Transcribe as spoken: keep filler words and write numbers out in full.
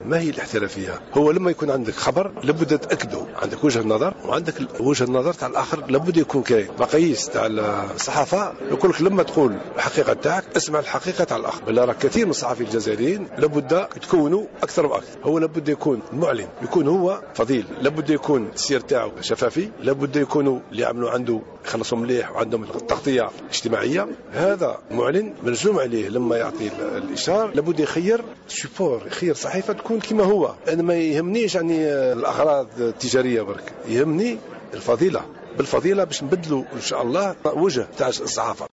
ما هي الاحترافية؟ هو لما يكون عندك خبر لابد تأكده، عندك وجهة نظر وعندك وجهة النظر تاع الآخر لابد يكون كاين. مقاييس تاع الصحافة يقول لك لما تقول الحقيقة تاعك اسمع الحقيقة تاع الآخر. بل راه كثير من الصحفيين الجزائريين لابد يتكونوا أكثر وأكثر. هو لابد يكون المعلن يكون هو فضيل، لابد يكون السير تاعو شفافي، لابد يكونوا اللي يعملوا عنده يخلصوا مليح وعندهم التغطية الاجتماعية. هذا معلن ملزوم عليه لما يعطي الإشارة لابد يخير سيبور، يخير صحيفة تكون كما هو. أنا ما يهمنيش يعني الأغراض التجارية برك، يهمني الفضيلة. بالفضيلة باش نبدلوا إن شاء الله وجه تاع الصحافة.